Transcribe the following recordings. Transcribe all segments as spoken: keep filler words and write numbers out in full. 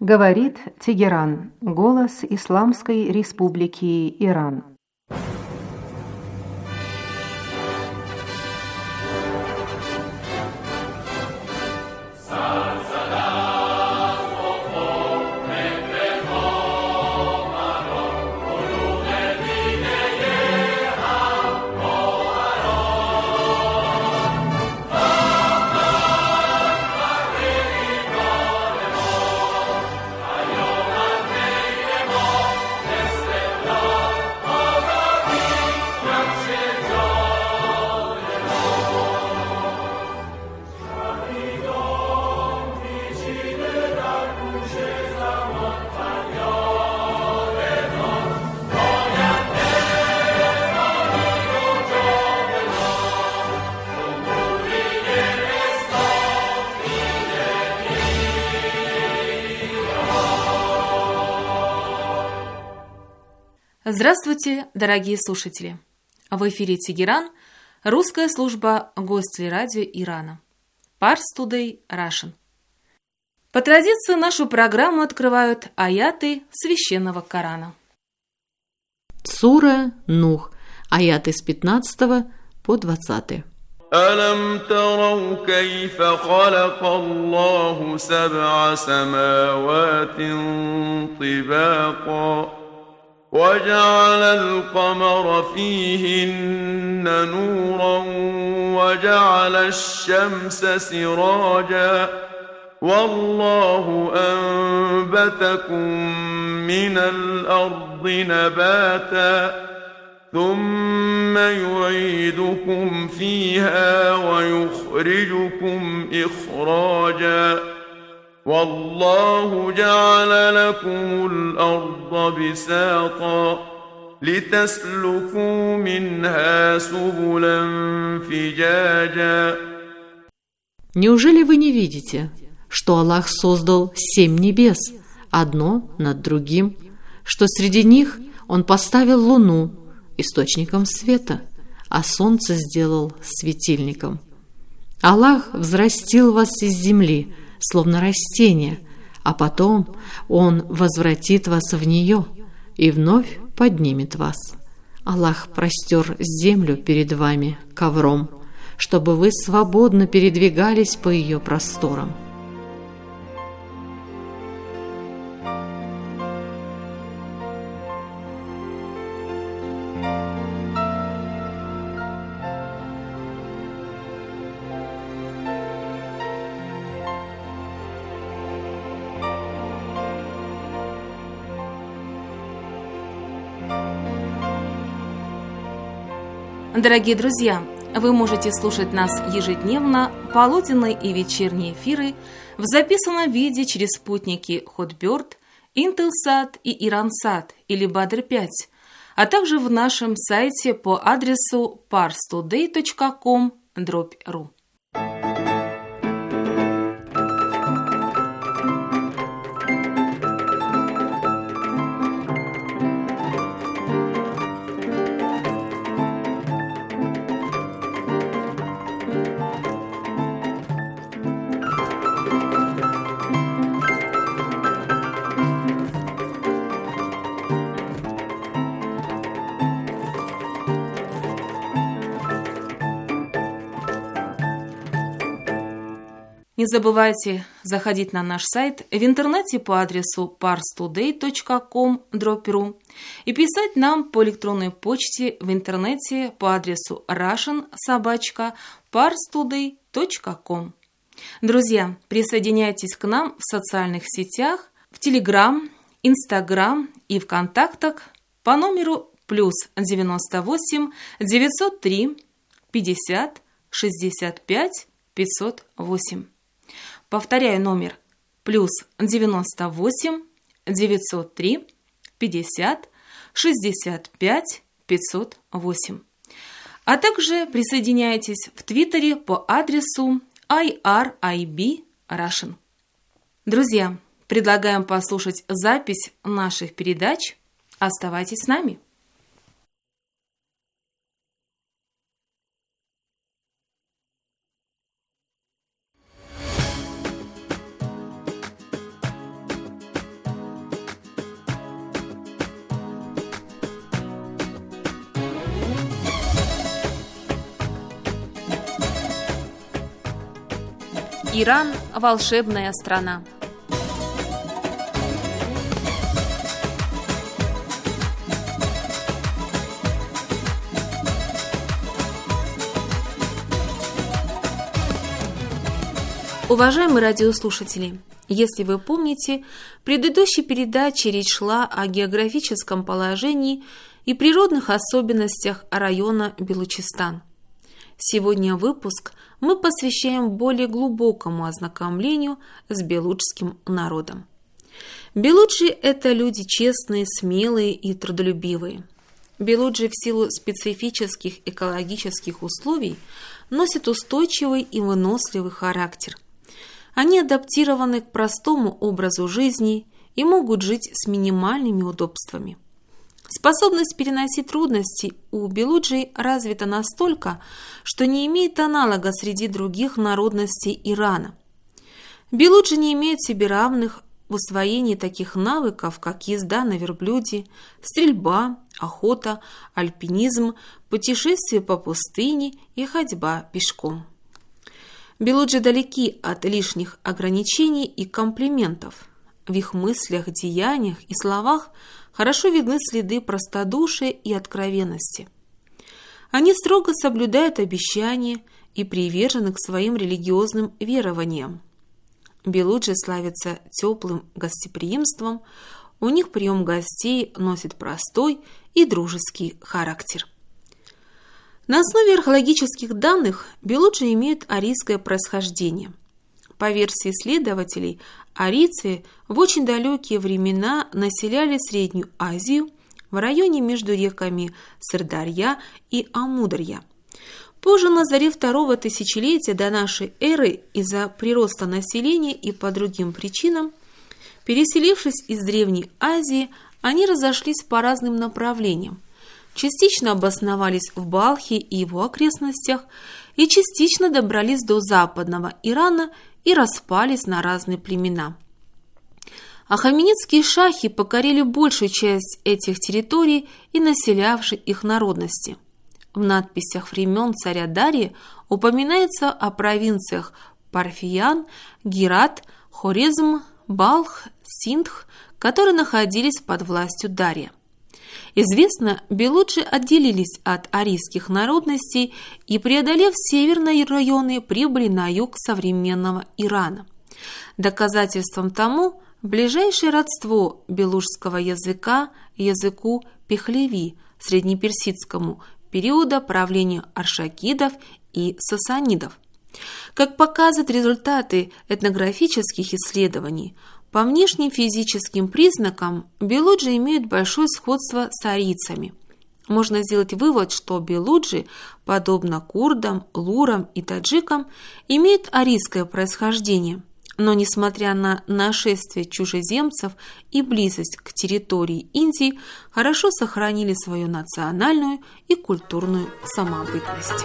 Говорит Тегеран, голос Исламской Республики Иран. Здравствуйте, дорогие слушатели! В эфире Тегеран, русская служба гостей радио Ирана. Pars Today Russian. По традиции нашу программу открывают аяты священного Корана. Сура Нух, аяты с пятнадцатого по двадцатый. ألم تروا كيف خلق الله سبع سماوات طباقا وجعل القمر فيهن نورا وجعل الشمس سراجا والله أنبتكم من الأرض نباتا ثم يعيدكم فيها ويخرجكم إخراجا والله جعل لكم الأرض بساطا لتسلكوا منها سبلا فجاجا. Неужели вы не видите, что Аллах создал семь небес, одно над другим, что среди них Он поставил луну источником света, а солнце сделал светильником? Аллах взрастил вас из земли, словно растение, а потом Он возвратит вас в нее и вновь поднимет вас. Аллах простер землю перед вами ковром, чтобы вы свободно передвигались по ее просторам. Дорогие друзья, вы можете слушать нас ежедневно, полуденные и вечерние эфиры в записанном виде через спутники Хотбёрд, Интелсат и Ирансат или Бадр пять, а также в нашем сайте по адресу парстудей точка ком дробь ру. Не забывайте заходить на наш сайт в интернете по адресу парстудей точка ком дробь ру и писать нам по электронной почте в интернете по адресу russian собака парстудей точка ком. Друзья, присоединяйтесь к нам в социальных сетях, в Телеграм, Инстаграм и ВКонтактах по номеру плюс девяносто восемь девятьсот три пятьдесят шестьдесят пять пятьсот восемь. Повторяю номер плюс девяносто восемь девятьсот три пятьдесят шестьдесят пять пятьсот восемь. А также присоединяйтесь в Твиттере по адресу ай ар ай би Russian. Друзья, предлагаем послушать запись наших передач. Оставайтесь с нами. Иран – волшебная страна. Уважаемые радиослушатели, если вы помните, в предыдущей передаче речь шла о географическом положении и природных особенностях района Белучистан. Сегодня выпуск мы посвящаем более глубокому ознакомлению с белуджским народом. Белуджи – это люди честные, смелые и трудолюбивые. Белуджи в силу специфических экологических условий носят устойчивый и выносливый характер. Они адаптированы к простому образу жизни и могут жить с минимальными удобствами. Способность переносить трудности у белуджей развита настолько, что не имеет аналога среди других народностей Ирана. Белуджи не имеют себе равных в усвоении таких навыков, как езда на верблюде, стрельба, охота, альпинизм, путешествие по пустыне и ходьба пешком. Белуджи далеки от лишних ограничений и комплиментов. В их мыслях, деяниях и словах хорошо видны следы простодушия и откровенности. Они строго соблюдают обещания и привержены к своим религиозным верованиям. Белуджи славятся теплым гостеприимством, у них прием гостей носит простой и дружеский характер. На основе археологических данных белуджи имеют арийское происхождение. По версии исследователей, арийцы в очень далекие времена населяли Среднюю Азию в районе между реками Сырдарья и Амударья. Позже, на заре второго тысячелетия до нашей эры, из-за прироста населения и по другим причинам, переселившись из Древней Азии, они разошлись по разным направлениям. Частично обосновались в Балхе и его окрестностях, и частично добрались до западного Ирана и распались на разные племена. Ахаменидские шахи покорили большую часть этих территорий и населявшей их народности. В надписях времен царя Дария упоминается о провинциях Парфиян, Герат, Хорезм, Балх, Синдх, которые находились под властью Дария. Известно, белуджи отделились от арийских народностей и, преодолев северные районы, прибыли на юг современного Ирана. Доказательством тому ближайшее родство белуджского языка языку пехлеви, среднеперсидскому, периода правления аршакидов и сасанидов. Как показывают результаты этнографических исследований, по внешним физическим признакам белуджи имеют большое сходство с арийцами. Можно сделать вывод, что белуджи, подобно курдам, лурам и таджикам, имеют арийское происхождение, но, несмотря на нашествие чужеземцев и близость к территории Индии, хорошо сохранили свою национальную и культурную самобытность.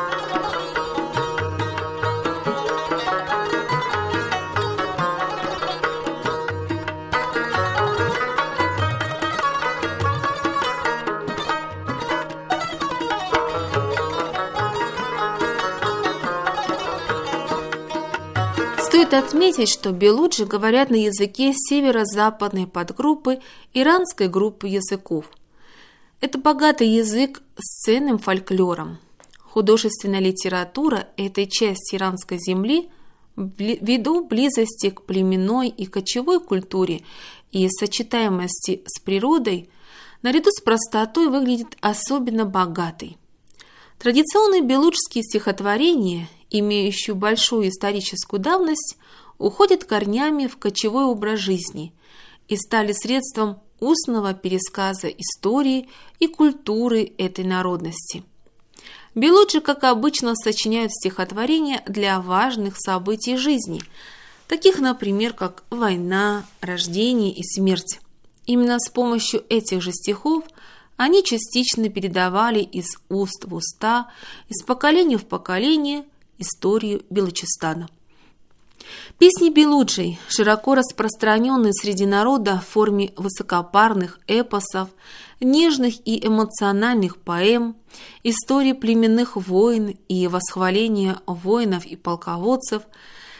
Стоит отметить, что белуджи говорят на языке северо-западной подгруппы иранской группы языков. Это богатый язык с ценным фольклором. Художественная литература этой части иранской земли ввиду близости к племенной и кочевой культуре и сочетаемости с природой, наряду с простотой выглядит особенно богатой. Традиционные белуджские стихотворения, имеющие большую историческую давность, уходят корнями в кочевой образ жизни и стали средством устного пересказа истории и культуры этой народности. Белуджи, как обычно, сочиняют стихотворения для важных событий жизни, таких, например, как война, рождение и смерть. Именно с помощью этих же стихов они частично передавали из уст в уста, из поколения в поколение историю Белучистана. Песни белуджей, широко распространенные среди народа в форме высокопарных эпосов, нежных и эмоциональных поэм, истории племенных войн и восхваления воинов и полководцев,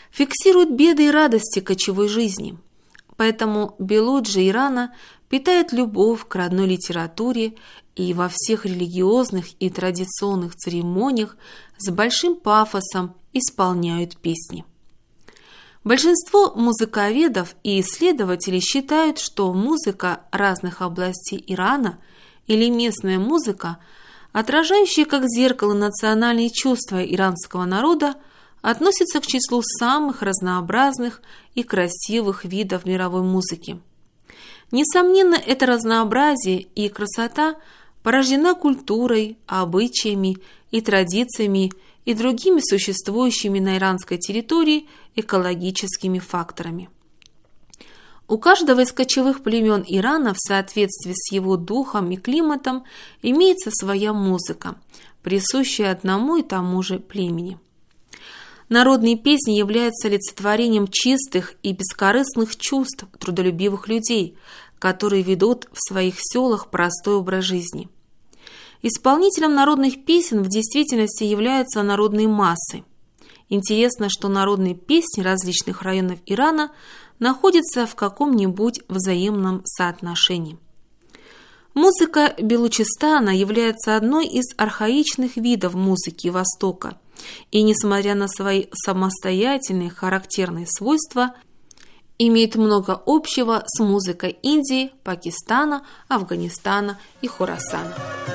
фиксируют беды и радости кочевой жизни. Поэтому Белуджи Ирана питает любовь к родной литературе и во всех религиозных и традиционных церемониях с большим пафосом исполняют песни. Большинство музыковедов и исследователей считают, что музыка разных областей Ирана или местная музыка, отражающая как зеркало национальные чувства иранского народа, относится к числу самых разнообразных и красивых видов мировой музыки. Несомненно, это разнообразие и красота порождена культурой, обычаями и традициями и другими существующими на иранской территории экологическими факторами. У каждого из кочевых племен Ирана в соответствии с его духом и климатом имеется своя музыка, присущая одному и тому же племени. Народные песни являются олицетворением чистых и бескорыстных чувств трудолюбивых людей, которые ведут в своих селах простой образ жизни. Исполнителем народных песен в действительности являются народные массы. Интересно, что народные песни различных районов Ирана находятся в каком-нибудь взаимном соотношении. Музыка Белучистана является одной из архаичных видов музыки Востока, и, несмотря на свои самостоятельные характерные свойства, имеет много общего с музыкой Индии, Пакистана, Афганистана и Хорасана.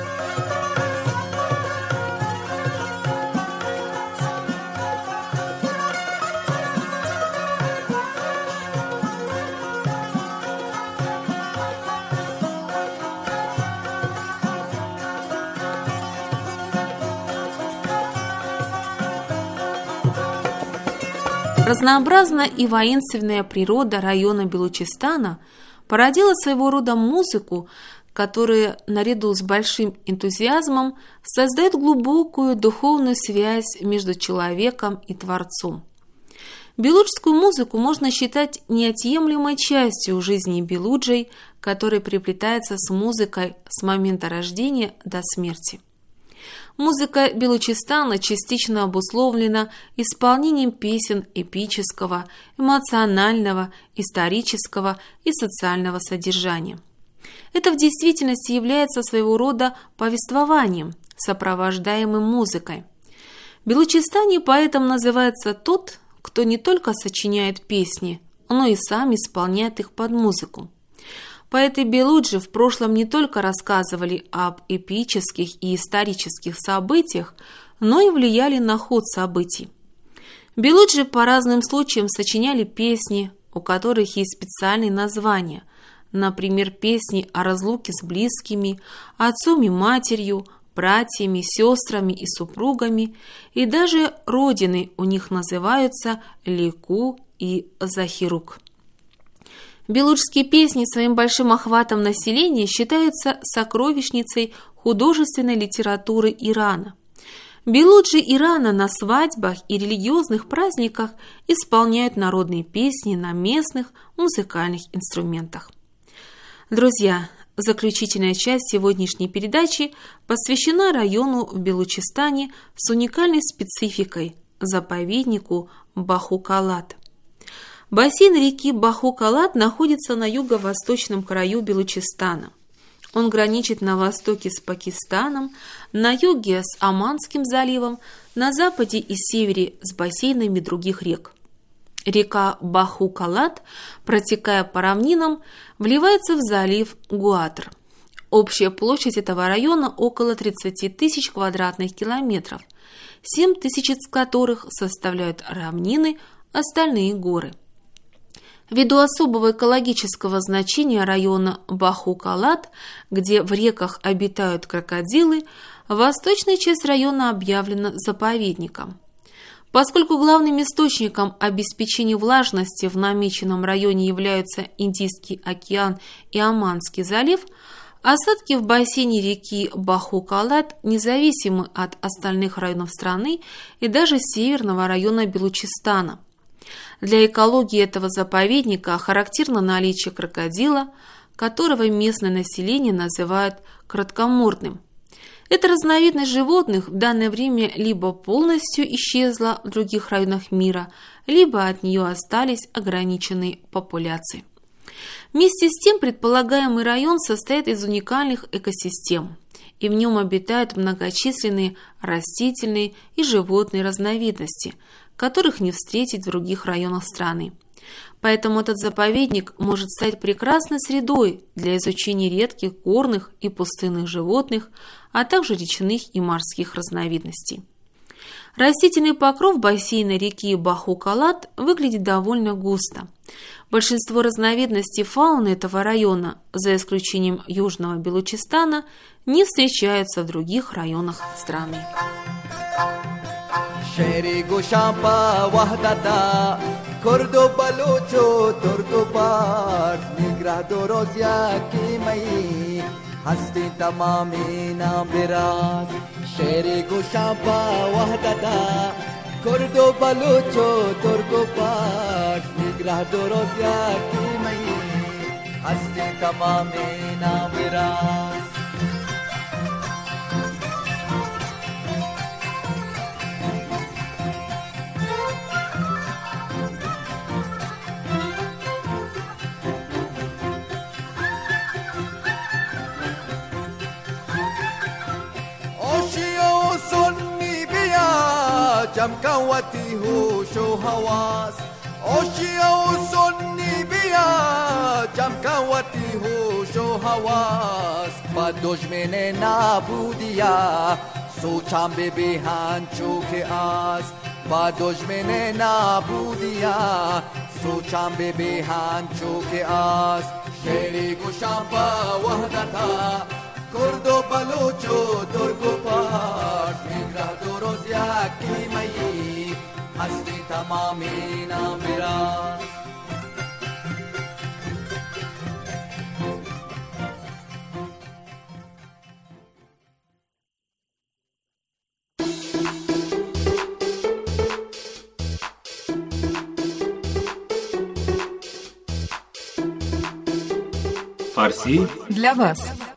Разнообразная и воинственная природа района Белучистана породила своего рода музыку, которая, наряду с большим энтузиазмом, создает глубокую духовную связь между человеком и Творцом. Белуджскую музыку можно считать неотъемлемой частью жизни белуджей, которая переплетается с музыкой с момента рождения до смерти. Музыка Белучистана частично обусловлена исполнением песен эпического, эмоционального, исторического и социального содержания. Это в действительности является своего рода повествованием, сопровождаемым музыкой. В Белучистане поэтом называется тот, кто не только сочиняет песни, но и сам исполняет их под музыку. Поэты Белуджи в прошлом не только рассказывали об эпических и исторических событиях, но и влияли на ход событий. Белуджи по разным случаям сочиняли песни, у которых есть специальные названия, например, песни о разлуке с близкими, отцом и матерью, братьями, сестрами и супругами, и даже родины у них называются Лику и Захирук. Белуджские песни своим большим охватом населения считаются сокровищницей художественной литературы Ирана. Белуджи Ирана на свадьбах и религиозных праздниках исполняют народные песни на местных музыкальных инструментах. Друзья, заключительная часть сегодняшней передачи посвящена району в Белучистане с уникальной спецификой – заповеднику Баху-Калат. Бассейн реки Баху-Калат находится на юго-восточном краю Белучистана. Он граничит на востоке с Пакистаном, на юге с Оманским заливом, на западе и севере с бассейнами других рек. Река Баху-Калат, протекая по равнинам, вливается в залив Гуатр. Общая площадь этого района около тридцать тысяч квадратных километров, семь тысяч из которых составляют равнины, остальные горы. Ввиду особого экологического значения района Баху-Калат, где в реках обитают крокодилы, восточная часть района объявлена заповедником. Поскольку главным источником обеспечения влажности в намеченном районе являются Индийский океан и Оманский залив, осадки в бассейне реки Баху-Калат независимы от остальных районов страны и даже северного района Белучистана. Для экологии этого заповедника характерно наличие крокодила, которого местное население называют краткомордным. Эта разновидность животных в данное время либо полностью исчезла в других районах мира, либо от нее остались ограниченные популяции. Вместе с тем предполагаемый район состоит из уникальных экосистем, и в нем обитают многочисленные растительные и животные разновидности, которых не встретить в других районах страны. Поэтому этот заповедник может стать прекрасной средой для изучения редких горных и пустынных животных, а также речных и морских разновидностей. Растительный покров бассейна реки Баху-Калат выглядит довольно густо. Большинство разновидностей фауны этого района, за исключением Южного Белучистана, не встречаются в других районах страны. Kurdo balocho turko par nigra dorozya ki mai hasti tamami na biraz shere gushaba wahdada kurdo balocho turko par nigra dorozya ki mai hasti tamami na biraz Jamkawati ho sho hawas Oshio sonni biya Jamkawati ho sho hawas Badosh mene nabudiya Socham bebe hancho ke as Badosh mene nabudiya Socham bebe hancho ke as Sheri gushamba wahdata Kurdo balocho turko par Migra dorozya ki mai Hasti tamami na mira Фарси для вас.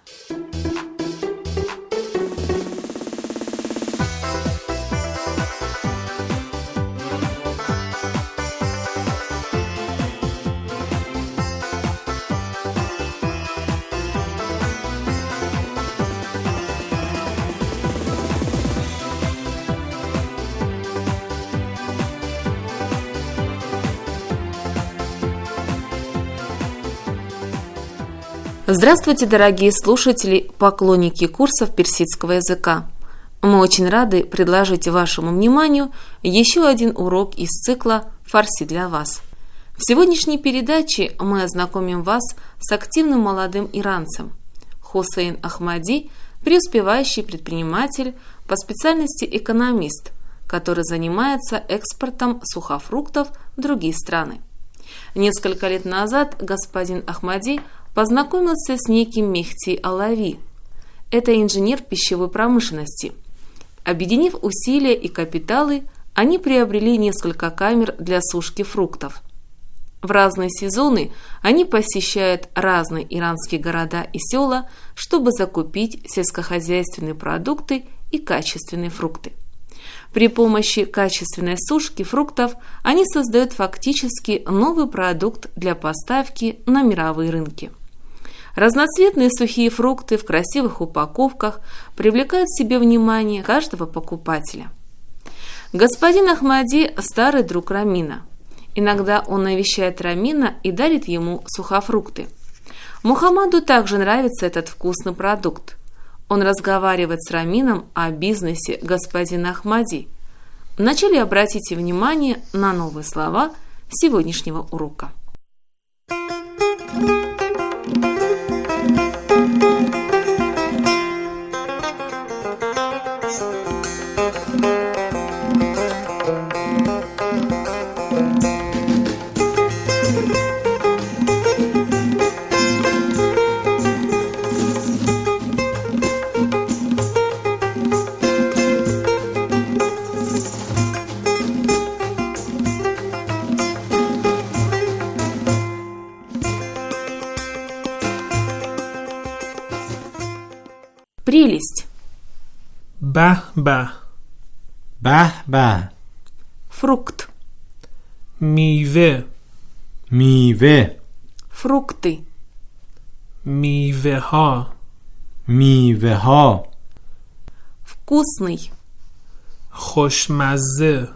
Здравствуйте, дорогие слушатели, поклонники курсов персидского языка. Мы очень рады предложить вашему вниманию еще один урок из цикла «Фарси для вас». В сегодняшней передаче мы ознакомим вас с активным молодым иранцем Хусейн Ахмади, преуспевающий предприниматель, по специальности экономист, который занимается экспортом сухофруктов в другие страны. Несколько лет назад господин Ахмади познакомился с неким Мехти Алави. Это инженер пищевой промышленности. Объединив усилия и капиталы, они приобрели несколько камер для сушки фруктов. В разные сезоны они посещают разные иранские города и села, чтобы закупить сельскохозяйственные продукты и качественные фрукты. При помощи качественной сушки фруктов они создают фактически новый продукт для поставки на мировые рынки. Разноцветные сухие фрукты в красивых упаковках привлекают к себе внимание каждого покупателя. Господин Ахмади – старый друг Рамина. Иногда он навещает Рамина и дарит ему сухофрукты. Мухаммаду также нравится этот вкусный продукт. Он разговаривает с Рамином о бизнесе господина Ахмади. Вначале обратите внимание на новые слова сегодняшнего урока. Прелесть. به به. به به. Фрукт. میوه. میوه. Фрукты. میوه ها. میوه ها. Вкусный. خوشمزه.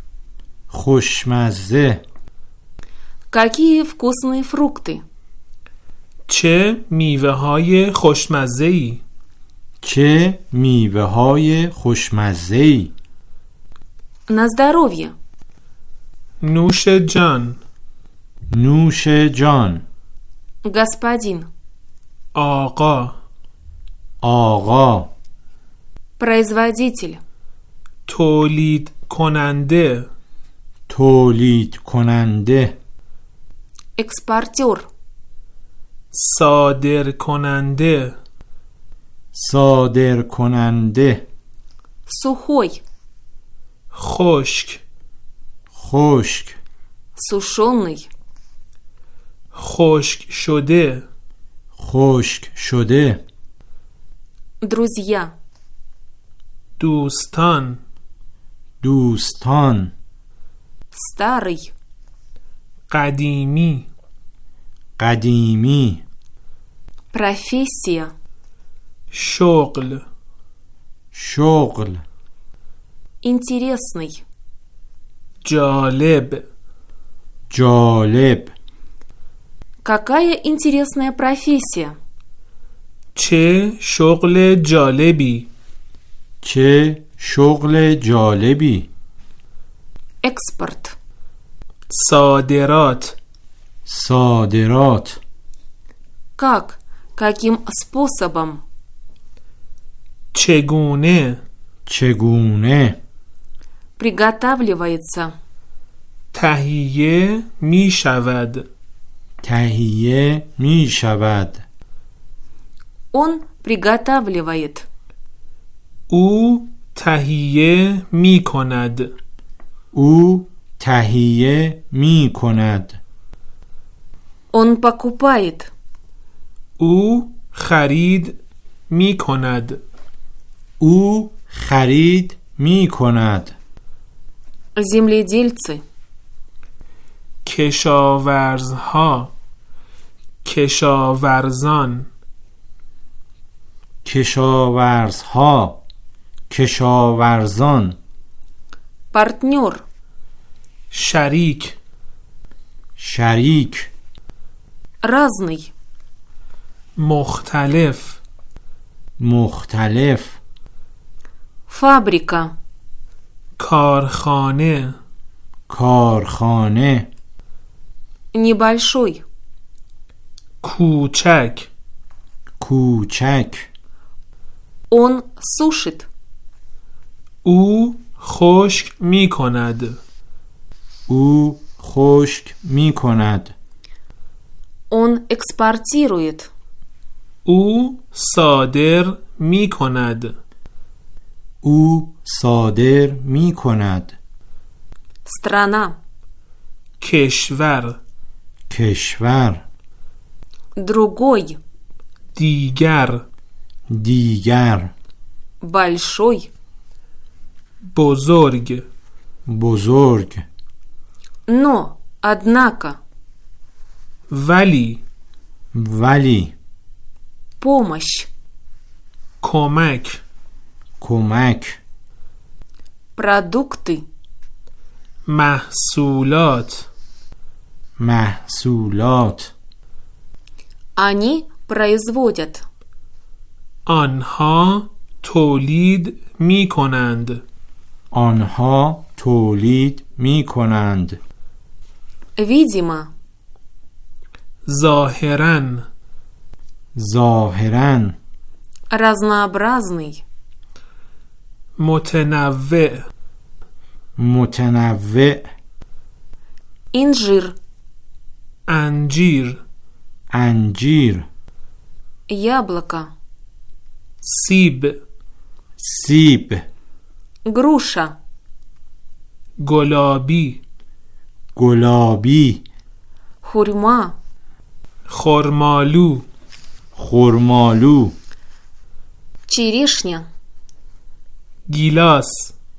خوشمزه. Какие вкусные фрукты. چه میوه های خوشمزه ای. چه میوه های خوشمزه ای. На здоровье. نوش جان. نوش جان. Господин. آقا. آقا. Производитель. تولید کننده. تولید کننده. Экспортер. صادر کننده. صادر کننده. Сухой. خشک. خشک. Сушеный. خشک شده. خشک شده. Друзья. دوستان. دوستان. Старый. قدیمی. قدیمی. Профессия. شغل. شغل. Интересный. جالب. جالب. Какая интересная профессия. چه شغل جالبی. چه شغل جالبی. Экспорт. صادرات. صادرات. Как? Каким способом? چگونه. چگونه. Приготавливается. تهیه می شود. تهیه می شود. Он приготавливает. او تهیه می کند. او تهیه می کند. Он покупает. او خرید می کند. او خرید می کند. Земледельцы. کشاورزها. کشاورزان. کشاورزها. کشاورزان. Партнер. شریک. شریک. Разный. مختلف. مختلف. Фабрика. کارخانه. کارخانه. Небольшой. کوچک. کوچک. Он сушит. او خشک می کند. او خشک می کند. Он экспортирует. او صادر می کند. او صادر می کند. Страна. کشور. کشور. Другой. دیگر. دیگر. Большой. بزرگ. بزرگ. Но, однако. ولی. ولی. Помощь. کمک. کمک. Продукты. محصولات. محصولات. Они производят. آنها تولید می کنند. آنها تولید می کنند. Видимо. ظاهراً. ظاهراً. Разнообразный. متنوع. متنوع. Инжир. انجیر. انجیر. Яблоко. سیب. سیب. Груша. گلابی. گلابی. Хурьма. خرمالو. خرمالو. Черешня. گیلاس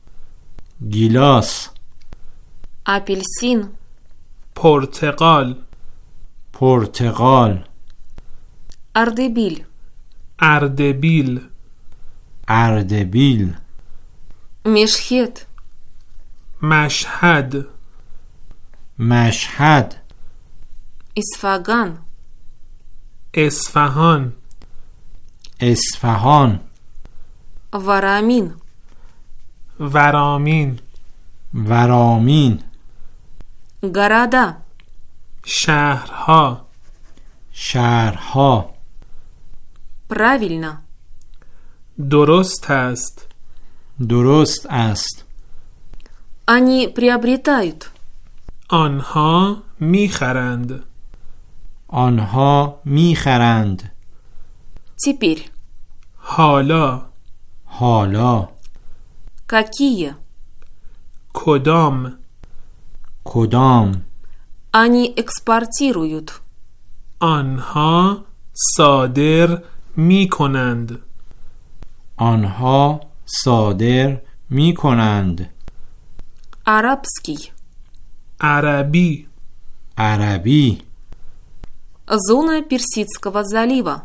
گیلاس апельсин, پرتقال پرتقال اردبیل, اردبیل اردبیل مشهد, مشهد مشهد اصفهان, اصفهان اصفهان ورامین, ورامین ورامین города, شهرها شهرها правильно, درست است درست است они приобретают, آنها میخرند آنها میخرند теперь, حالا حالا какие, کدام کدام они экспортируют, آنها صادر می کنند آنها صادر می کنند арабский, عربی عربی зона Персидского залива,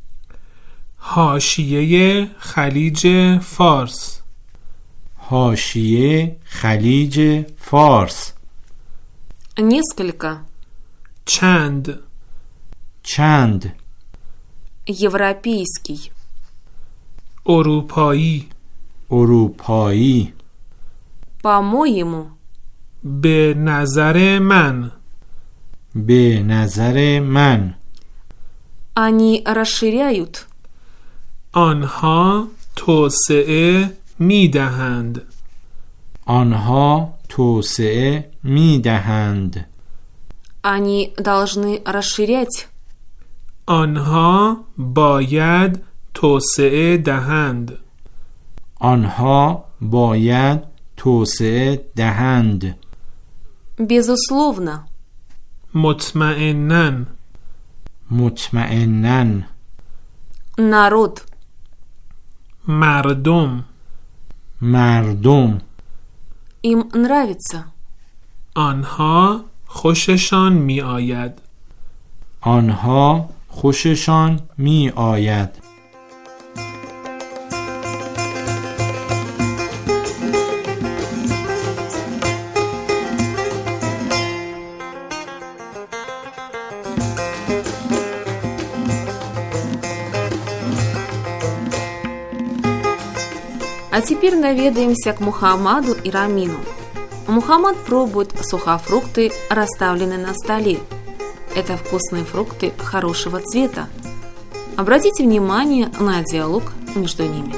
حاشیه خلیج فارس حاشیه خلیج فارس несколько, چند چند европейский, اروپایی اروپایی по-моему, به نظر من به نظر من они расширяют, آنها توسعه می دهند آنها توسعه می دهند они должны расширять, آنها باید توسعه دهند آنها باید توسعه دهند безусловно, مطمئناً مطمئناً народ, مردم مردم им нравится, آنها خوششان می آید آنها خوششان می آید А теперь наведаемся к Мухаммаду и Рамину. Мухаммад пробует сухофрукты, расставленные на столе. Это вкусные фрукты хорошего цвета. Обратите внимание на диалог между ними.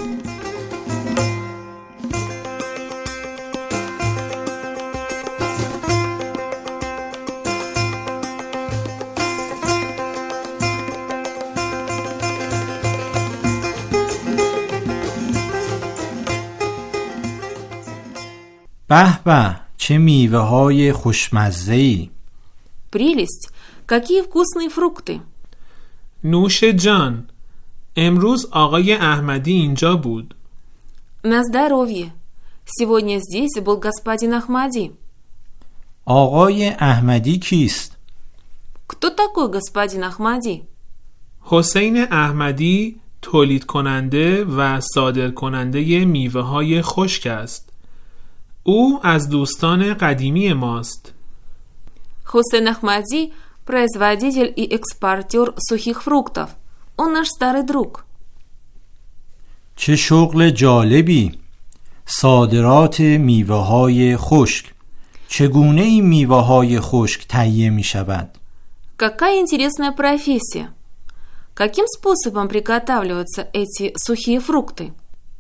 به به چه میوه های خوشمزه‌ای Прелесть! Какие вкусные фрукты! نوش جان امروز آقای احمدی اینجا بود На здоровье! Сегодня здесь был господин Ахмади. آقای احمدی کیست؟ Кто такой господин Ахмади? حسین احمدی تولید کننده و صادر کننده میوه های خشک است او از دوستان قدیمی ماست Хусейн Ахмади – производитель и экспортер сухих фруктов. Он наш старый друг. چه شغل جالبی صادرات میوه های خشک چگونه این میوه های خشک تهیه می شود؟ Какая интересная профессия! Каким способом приготавливаются эти сухие фрукты?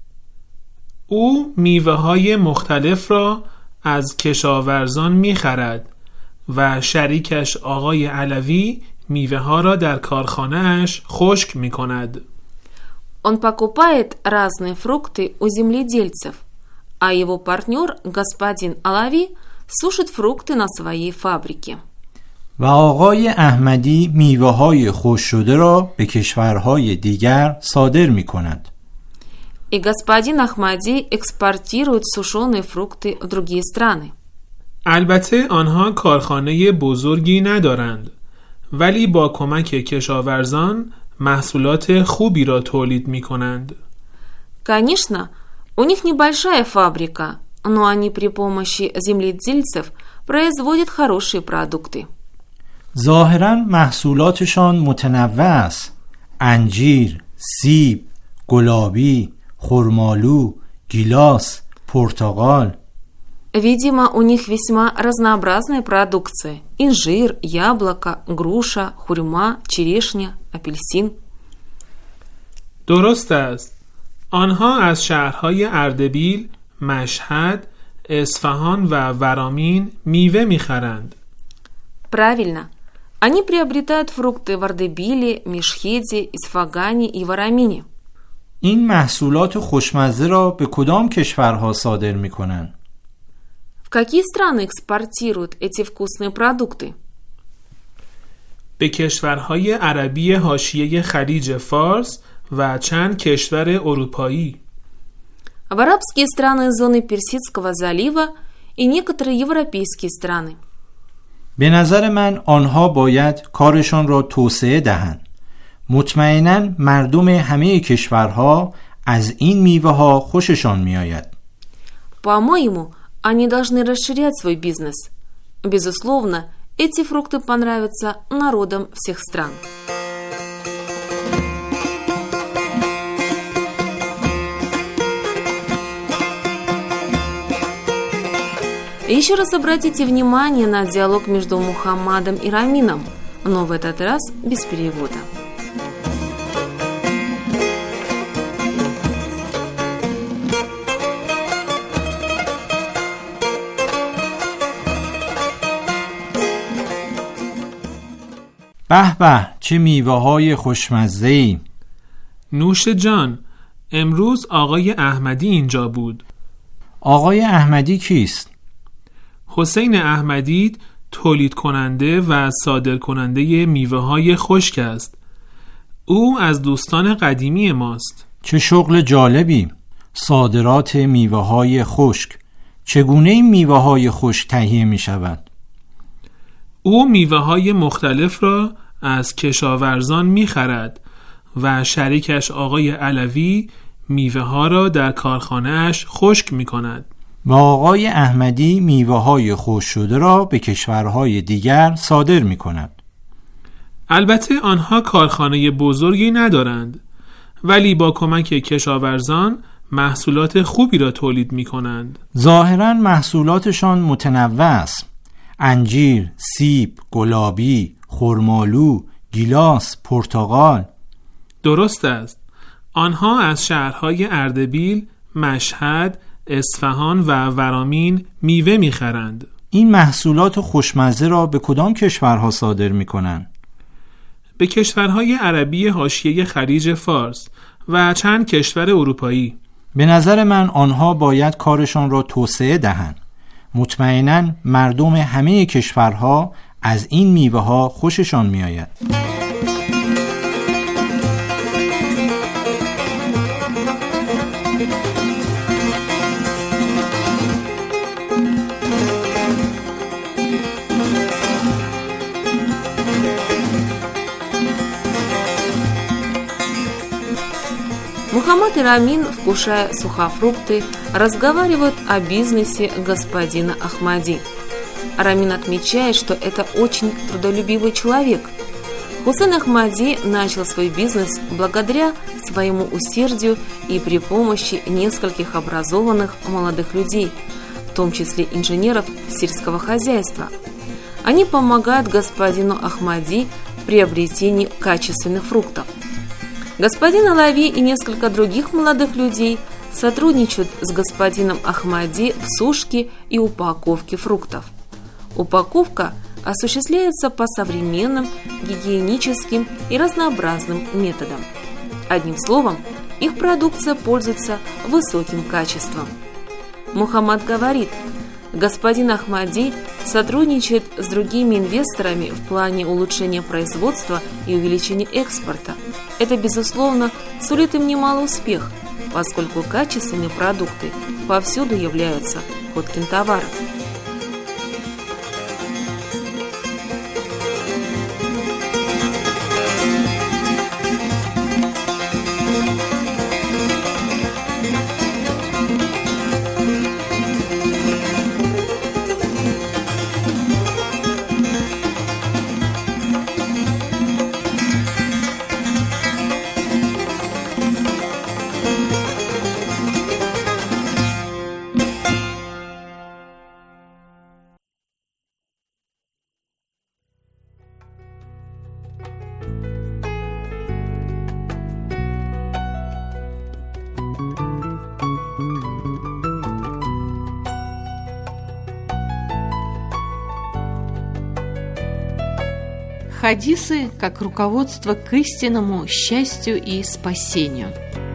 او میوه های مختلف را از کشاورزان می خرد و شریکش آقای علوی میوه ها را در کارخانه اش خشک می کند. Он покупает разные фрукты у земледельцев, а его партнер, господин Алави, сушит фрукты на своей фабрике. و آقای احمدی میوه های خشک شده را به کشورهای دیگر صادر می کند. И господин Ахмади экспортирует сушеные фрукты в другие страны. البته آنها کارخانه بزرگی ندارند، ولی با کمک کشاورزان محصولات خوبی را تولید می کنند. Конечно, у них небольшая фабрика, но они при помощи земледельцев производят хорошие продукты. ظاهراً محصولاتشان متنوع است. انجیر، سیب، گلابی، خرمالو، گیلاس، پرتقال. Видимо, у них весьма разнообразная продукция. Инжир, яблоко, груша, хурма, черешня, апельсин. درست است. آنها از شهرهای اردبیل، مشهد، اصفهان و ورامین میوه میخرند. Правильно. Они приобретают фрукты в Ардебиле, Мешхеде, Исфагане и Варамине. این محصولات خوشمزه را به کدام کشورها صادر می‌کنند؟ В какие страны экспортируют эти вкусные продукты? به کشورهای عربی حاشیه خلیج فارس و چند کشور اروپایی. В арабские страны зоны Персидского залива и некоторые европейские страны. به نظر من آنها باید کارشان را توسعه دهند. مطمئناً مردم همه کشورها از این میوه ها خوششان میآید. По-моему, они должны расширять свой бизнес. Безусловно, эти фрукты понравятся народам всех стран. Еще раз обратите внимание на диалог между Мухаммадом и Рамином, но в этот раз без перевода. به به چه میوه های خوشمزه‌ای. نوش جان، امروز آقای احمدی اینجا بود. آقای احمدی کیست؟ حسین احمدی تولید کننده و صادر کننده میوه های خشک است. او از دوستان قدیمی ماست. چه شغل جالبی. صادرات میوه های خشک. چگونه این میوه های خشک تهیه می شوند؟ او میوه های مختلف را از کشاورزان می خرد و شریکش آقای علوی میوه ها را در کارخانه اش خشک می کند. و آقای احمدی میوه های خشک شده را به کشورهای دیگر صادر می کند. البته آنها کارخانه بزرگی ندارند، ولی با کمک کشاورزان محصولات خوبی را تولید می کنند. ظاهراً محصولاتشان متنوع است. انجیر، سیب، گلابی، خرمالو، گیلاس، پرتقال. درست است. آنها از شهرهای اردبیل، مشهد، اصفهان و ورامین میوه میخرند. این محصولات خوشمزه را به کدام کشورها صادر میکنند؟ به کشورهای عربی حاشیه خلیج فارس و چند کشور اروپایی. به نظر من آنها باید کارشان را توسعه دهند. مطمئناً مردم همه کشورها از این میوه ها خوششان میآید. Мухаммад и Рамин, вкушая сухофрукты, разговаривают о бизнесе господина Ахмади. Рамин отмечает, что это очень трудолюбивый человек. Хусейн Ахмади начал свой бизнес благодаря своему усердию и при помощи нескольких образованных молодых людей, в том числе инженеров сельского хозяйства. Они помогают господину Ахмади в приобретении качественных фруктов. Господин Алави и несколько других молодых людей сотрудничают с господином Ахмади в сушке и упаковке фруктов. Упаковка осуществляется по современным, гигиеническим и разнообразным методам. Одним словом, их продукция пользуется высоким качеством. Мухаммад говорит, господин Ахмади сотрудничает с другими инвесторами в плане улучшения производства и увеличения экспорта. Это, безусловно, сулит им немалый успех. поскольку качественные продукты повсюду являются ходким товаром. Хадисы как руководство к истинному счастью и спасению.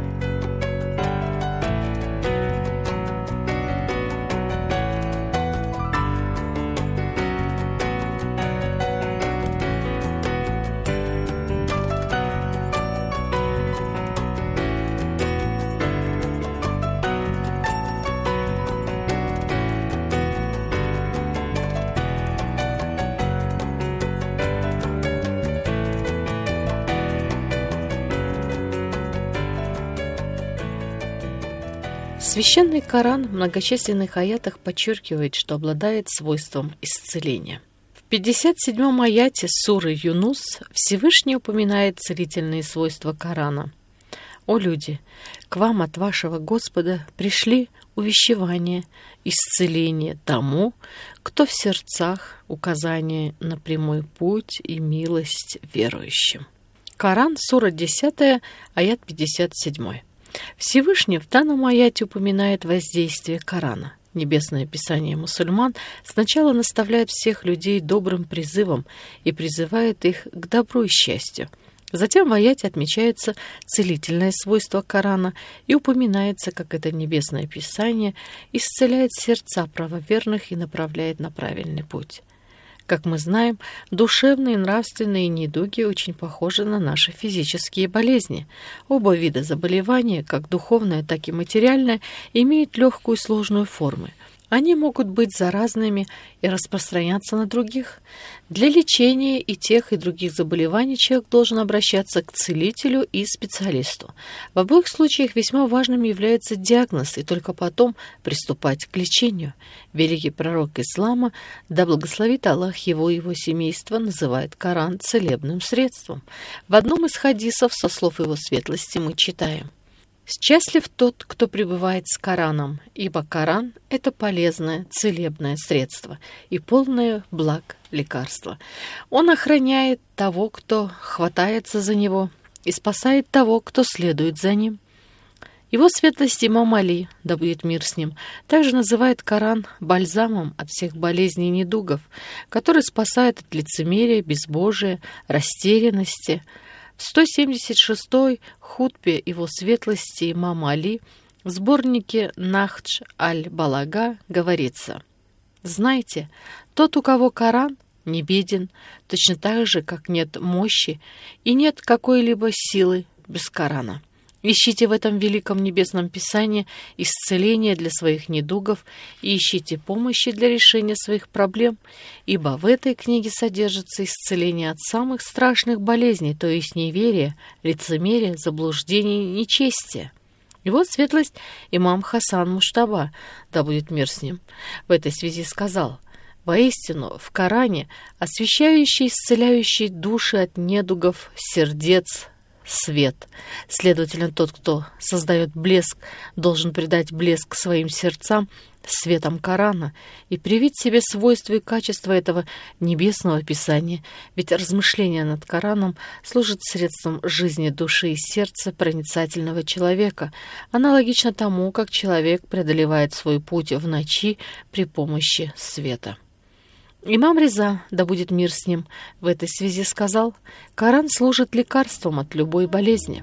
Священный Коран в многочисленных аятах подчеркивает, что обладает свойством исцеления. В пятьдесят седьмом аяте суры Юнус Всевышний упоминает целительные свойства Корана. «О люди, к вам от вашего Господа пришли увещевание, исцеление тому, кто в сердцах указание на прямой путь и милость верующим». Коран, сура десятая, аят пятьдесят семь. Всевышний в данном аяте упоминает воздействие Корана. Небесное Писание мусульман сначала наставляет всех людей добрым призывом и призывает их к добру и счастью. Затем в аяте отмечается целительное свойство Корана и упоминается, как это Небесное Писание исцеляет сердца правоверных и направляет на правильный путь. Как мы знаем, душевные и нравственные недуги очень похожи на наши физические болезни. Оба вида заболевания, как духовное, так и материальное, имеют легкую и сложную формы. Они могут быть заразными и распространяться на других. Для лечения и тех, и других заболеваний человек должен обращаться к целителю и специалисту. В обоих случаях весьма важным является диагноз, и только потом приступать к лечению. Великий пророк ислама, да благословит Аллах его и его семейство, называет Коран целебным средством. В одном из хадисов со слов его светлости мы читаем: «Счастлив тот, кто пребывает с Кораном, ибо Коран – это полезное, целебное средство и полное благ лекарство. Он охраняет того, кто хватается за него, и спасает того, кто следует за ним». Его светлость имам Али, да будет мир с ним, также называет Коран бальзамом от всех болезней и недугов, который спасает от лицемерия, безбожия, растерянности. В сто семьдесят шестой хутбе его светлости имама Али в сборнике «Нахдж аль-Балага» говорится: «Знайте, тот, у кого Коран, не беден, точно так же, как нет мощи и нет какой-либо силы без Корана. Ищите в этом великом небесном писании исцеление для своих недугов и ищите помощи для решения своих проблем, ибо в этой книге содержится исцеление от самых страшных болезней, то есть неверия, лицемерия, заблуждений, нечестия». И вот светлость имам Хасан Муштаба, да будет мир с ним, в этой связи сказал: «Воистину, в Коране, освещающий, исцеляющий души от недугов, сердец, свет. Следовательно, тот, кто создает блеск, должен придать блеск своим сердцам светом Корана и привить себе свойства и качества этого небесного писания, ведь размышление над Кораном служит средством жизни души и сердца проницательного человека, аналогично тому, как человек преодолевает свой путь в ночи при помощи света». Имам Реза, да будет мир с ним, в этой связи сказал: «Коран служит лекарством от любой болезни».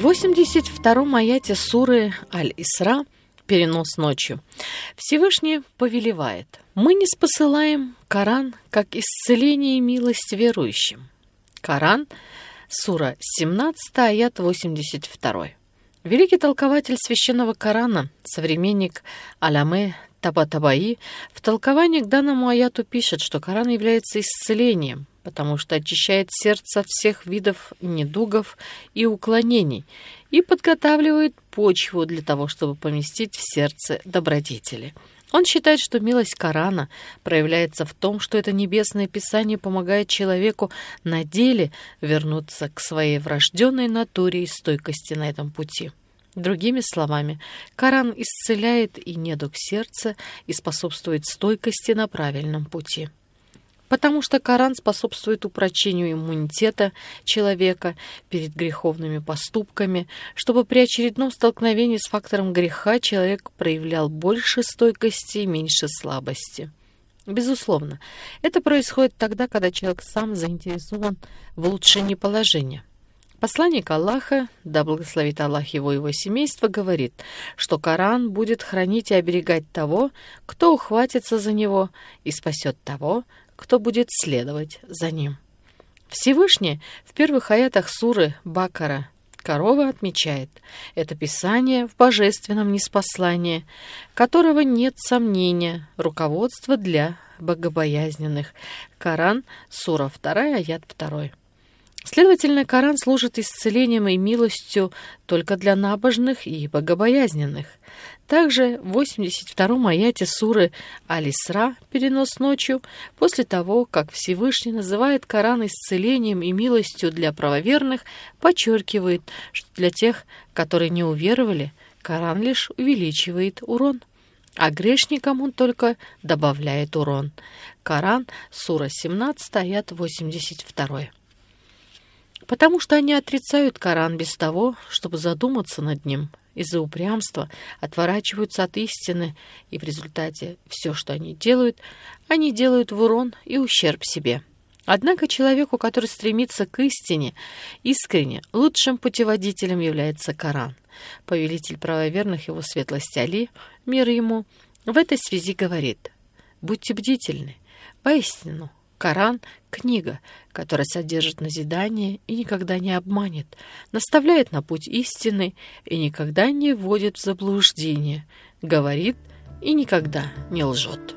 восемьдесят втором аяте суры Аль-Исра «Перенос ночью» Всевышний повелевает: «Мы не спосылаем Коран как исцеление и милость верующим». Коран, сура семнадцатая, аят восемьдесят два. Великий толкователь священного Корана, современник Аляме Табатабаи, в толковании к данному аяту пишет, что Коран является исцелением, потому что очищает сердце от всех видов недугов и уклонений и подготавливает почву для того, чтобы поместить в сердце добродетели. Он считает, что милость Корана проявляется в том, что это небесное писание помогает человеку на деле вернуться к своей врожденной натуре и стойкости на этом пути. Другими словами, Коран исцеляет и недуг сердца и способствует стойкости на правильном пути. Потому что Коран способствует упрочению иммунитета человека перед греховными поступками, чтобы при очередном столкновении с фактором греха человек проявлял больше стойкости и меньше слабости. Безусловно, это происходит тогда, когда человек сам заинтересован в улучшении положения. Посланник Аллаха, да благословит Аллах его и его семейство, говорит, что Коран будет хранить и оберегать того, кто ухватится за него, и спасет того, кто будет следовать за ним. Всевышний в первых аятах суры Бакара Корова отмечает: это писание в божественном ниспослании, которого нет сомнения, руководство для богобоязненных. Коран, сура вторая, аят второй. Следовательно, Коран служит исцелением и милостью только для набожных и богобоязненных. Также в восемьдесят втором аяте суры Аль-Исра «Перенос ночью», после того, как Всевышний называет Коран исцелением и милостью для правоверных, подчеркивает, что для тех, которые не уверовали, Коран лишь увеличивает урон, а грешникам он только добавляет урон. Коран, сура семнадцатая, аят восемьдесят два. Потому что они отрицают Коран без того, чтобы задуматься над ним, из-за упрямства отворачиваются от истины, и в результате все, что они делают, они делают в урон и ущерб себе. Однако человеку, который стремится к истине, искренне, лучшим путеводителем является Коран. Повелитель правоверных, его светлость Али, мир ему, в этой связи говорит: «Будьте бдительны, поистину, Коран — книга, которая содержит назидание и никогда не обманет, наставляет на путь истины и никогда не вводит в заблуждение, говорит и никогда не лжет».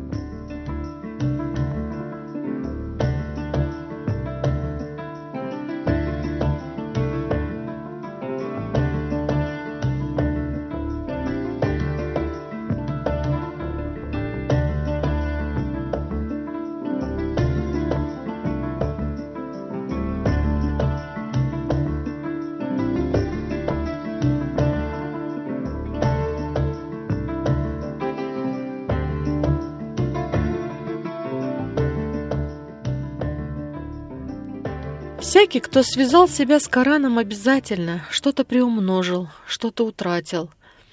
Всякий, кто связал себя с Кораном, обязательно что-то приумножил, что-то утратил.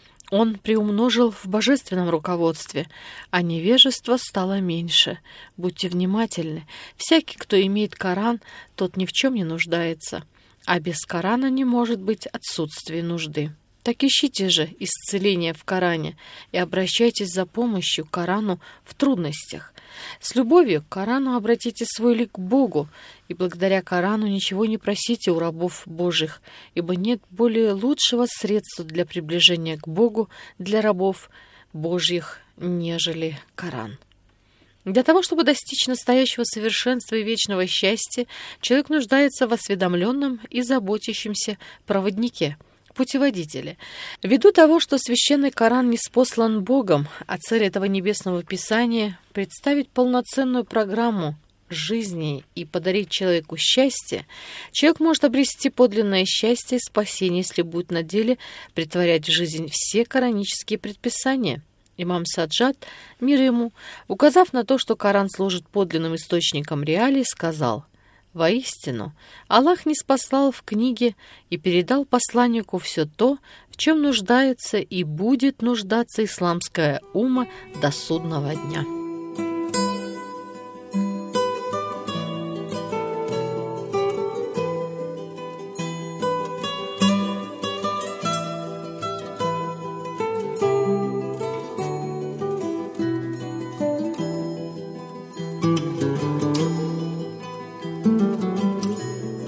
Он приумножил в божественном руководстве, а невежество стало меньше. Будьте внимательны. Всякий, кто имеет Коран, тот ни в чем не нуждается, а без Корана не может быть отсутствия нужды. Так ищите же исцеление в Коране и обращайтесь за помощью к Корану в трудностях. С любовью к Корану обратите свой лик к Богу, и благодаря Корану ничего не просите у рабов Божьих, ибо нет более лучшего средства для приближения к Богу для рабов Божьих, нежели Коран. Для того, чтобы достичь настоящего совершенства и вечного счастья, человек нуждается в осведомленном и заботящемся проводнике, путеводителе. Ввиду того, что священный Коран ниспослан Богом, а цель этого небесного писания — представить полноценную программу жизни и подарить человеку счастье, человек может обрести подлинное счастье и спасение, если будет на деле претворять в жизнь все коранические предписания. Имам Саджад, мир ему, указав на то, что Коран служит подлинным источником реалий, сказал: «Воистину, Аллах ниспослал в книге и передал посланнику все то, в чем нуждается и будет нуждаться исламская умма до судного дня».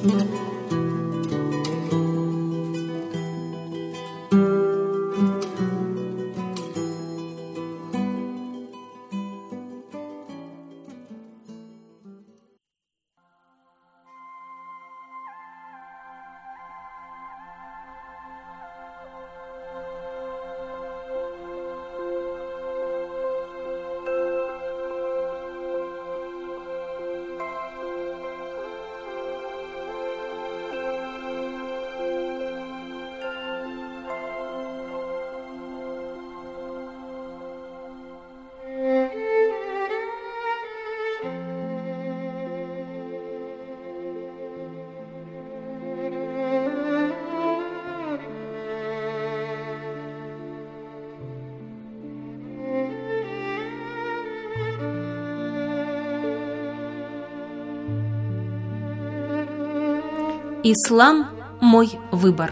Ислам – мой выбор.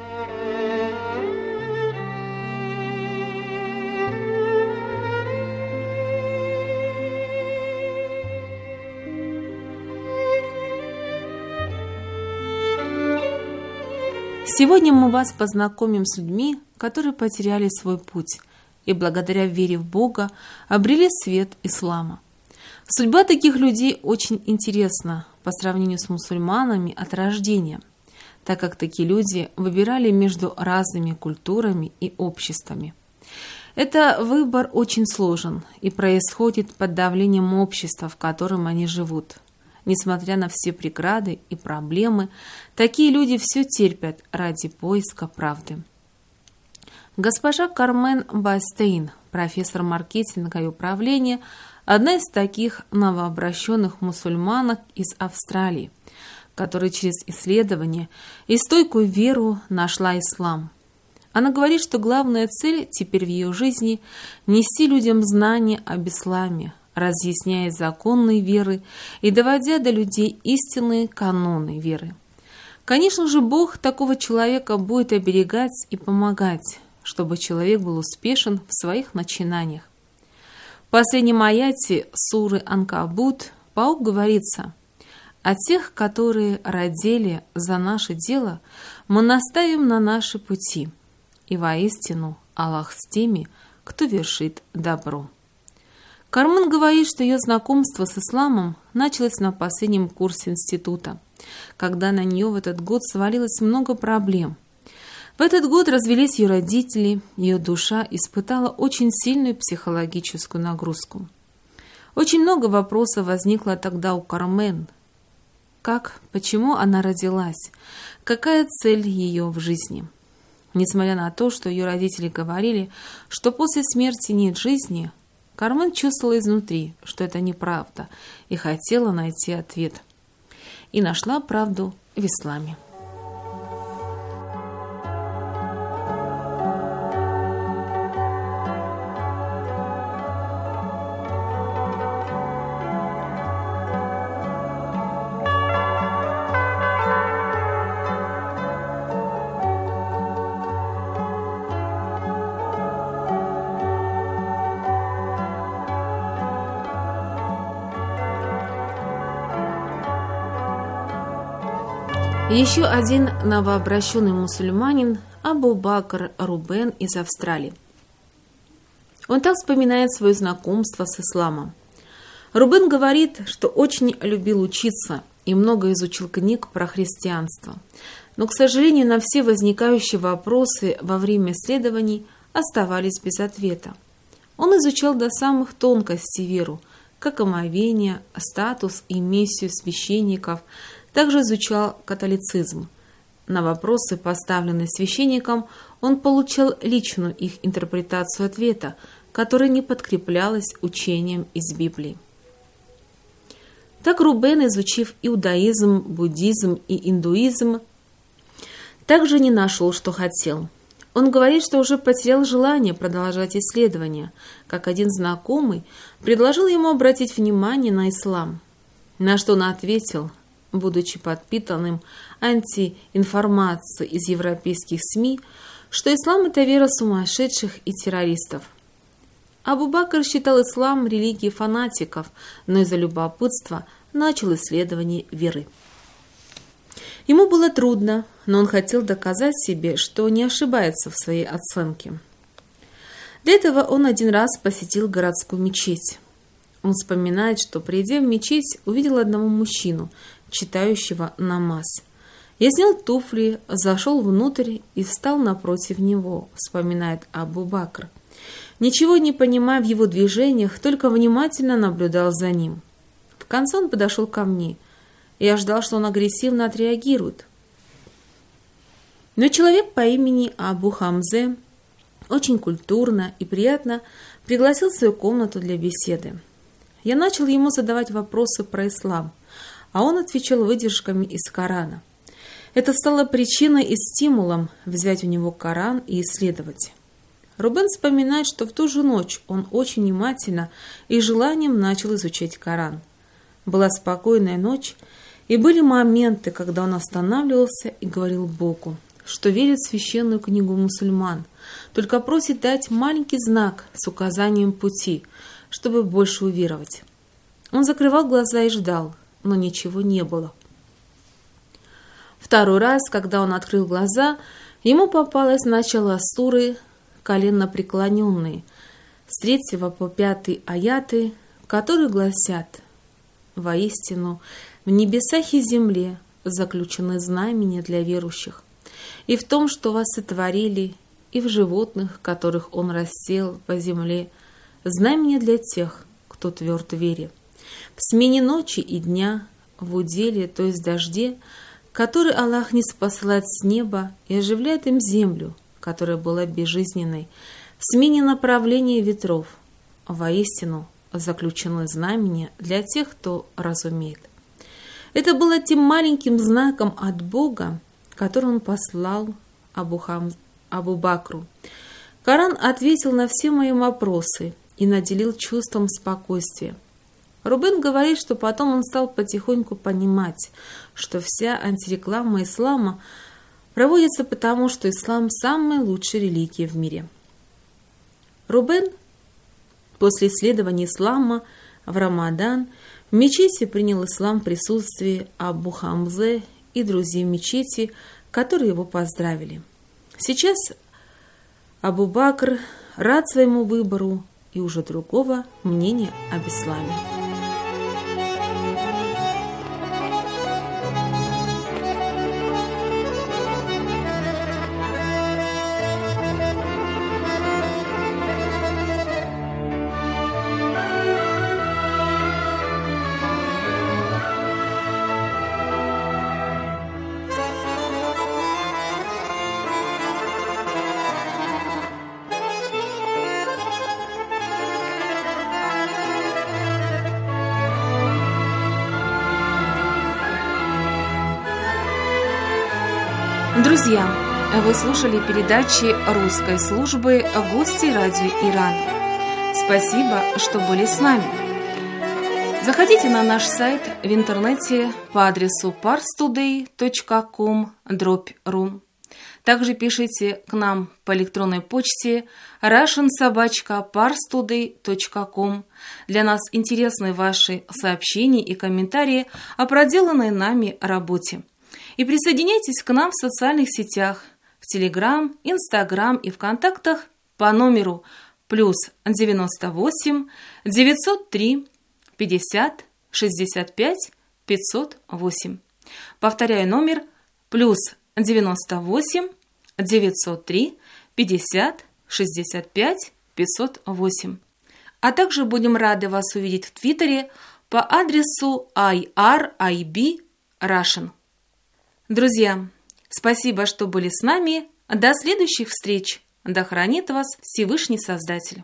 Сегодня мы вас познакомим с людьми, которые потеряли свой путь и благодаря вере в Бога обрели свет ислама. Судьба таких людей очень интересна по сравнению с мусульманами от рождения, так как такие люди выбирали между разными культурами и обществами. Это выбор очень сложен и происходит под давлением общества, в котором они живут. Несмотря на все преграды и проблемы, такие люди все терпят ради поиска правды. Госпожа Кармен Бастейн, профессор маркетинга и управления, одна из таких новообращенных мусульманок из Австралии, которая через исследование и стойкую веру нашла ислам. Она говорит, что главная цель теперь в ее жизни – нести людям знания об исламе, разъясняя законные веры и доводя до людей истинные каноны веры. Конечно же, Бог такого человека будет оберегать и помогать, чтобы человек был успешен в своих начинаниях. В последнем аяте суры Анкабут Паук говорится: «О тех, которые родили за наше дело, мы наставим на наши пути, и воистину Аллах с теми, кто вершит добро». Кармен говорит, что ее знакомство с исламом началось на последнем курсе института, когда на нее в этот год свалилось много проблем. В этот год развелись ее родители, ее душа испытала очень сильную психологическую нагрузку. Очень много вопросов возникло тогда у Кармен. Как, почему она родилась? Какая цель ее в жизни? Несмотря на то, что ее родители говорили, что после смерти нет жизни, Кармен чувствовала изнутри, что это неправда, и хотела найти ответ. И нашла правду в исламе. Еще один новообращенный мусульманин Абу Бакр Рубен из Австралии. Он так вспоминает свое знакомство с исламом. Рубен говорит, что очень любил учиться и много изучил книг про христианство. Но, к сожалению, на все возникающие вопросы во время исследований оставались без ответа. Он изучал до самых тонкостей веру, как омовение, статус и миссию священников, также изучал католицизм. На вопросы, поставленные священником, он получал личную их интерпретацию ответа, которая не подкреплялась учением из Библии. Так Рубен, изучив иудаизм, буддизм и индуизм, также не нашел, что хотел. Он говорит, что уже потерял желание продолжать исследования, как один знакомый предложил ему обратить внимание на ислам, на что он ответил, будучи подпитанным антиинформацией из европейских СМИ, что ислам – это вера сумасшедших и террористов. Абу Бакр считал ислам религией фанатиков, но из-за любопытства начал исследование веры. Ему было трудно, но он хотел доказать себе, что не ошибается в своей оценке. Для этого он один раз посетил городскую мечеть. Он вспоминает, что, придя в мечеть, увидел одного мужчину, читающего намаз. Я снял туфли, зашел внутрь и встал напротив него, вспоминает Абу Бакр. Ничего не понимая в его движениях, только внимательно наблюдал за ним. В конце он подошел ко мне. Я ждал, что он агрессивно отреагирует. Но человек по имени Абу Хамзе очень культурно и приятно пригласил в свою комнату для беседы. Я начал ему задавать вопросы про ислам, а он отвечал выдержками из Корана. Это стало причиной и стимулом взять у него Коран и исследовать. Рубен вспоминает, что в ту же ночь он очень внимательно и желанием начал изучать Коран. Была спокойная ночь, и были моменты, когда он останавливался и говорил Богу, что верит в священную книгу мусульман, только просит дать маленький знак с указанием пути, чтобы больше уверовать. Он закрывал глаза и ждал, но ничего не было. Второй раз, когда он открыл глаза, ему попалось начало суры «Коленнопреклоненные» с третьего по пятый аяты, которые гласят: «Воистину, в небесах и земле заключены знамения для верующих, и в том, что вас сотворили, и в животных, которых он рассеял по земле, знамения для тех, кто тверд в вере. В смене ночи и дня, в уделе, то есть дожде, который Аллах не спасает с неба и оживляет им землю, которая была безжизненной, в смене направления ветров, воистину заключены знамения для тех, кто разумеет». Это было тем маленьким знаком от Бога, который он послал Абу, Хам... Абу Бакру. Коран ответил на все мои вопросы и наделил чувством спокойствия. Рубен говорит, что потом он стал потихоньку понимать, что вся антиреклама ислама проводится потому, что ислам – самая лучшая религия в мире. Рубен после исследования ислама в Рамадан в мечети принял ислам в присутствии Абу Хамзе и друзей в мечети, которые его поздравили. Сейчас Абу Бакр рад своему выбору и уже другого мнения об исламе. Друзья, вы слушали передачи русской службы «Гости радио Иран». Спасибо, что были с нами. Заходите на наш сайт в интернете по адресу парстудей точка ком дробь ру. Также пишите к нам по электронной почте russian собака парстудей точка ком. Для нас интересны ваши сообщения и комментарии о проделанной нами работе. И присоединяйтесь к нам в социальных сетях, в Телеграм, Инстаграм и ВКонтактах по номеру плюс девяносто восемь девятьсот три пятьдесят шестьдесят пять пятьсот восемь. Повторяю номер плюс девяносто восемь девятьсот три пятьдесят шестьдесят пять пятьсот восемь. А также будем рады вас увидеть в Твиттере по адресу ай ар ай би Russian. Друзья, спасибо, что были с нами. До следующих встреч. Да хранит вас Всевышний Создатель.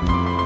شما.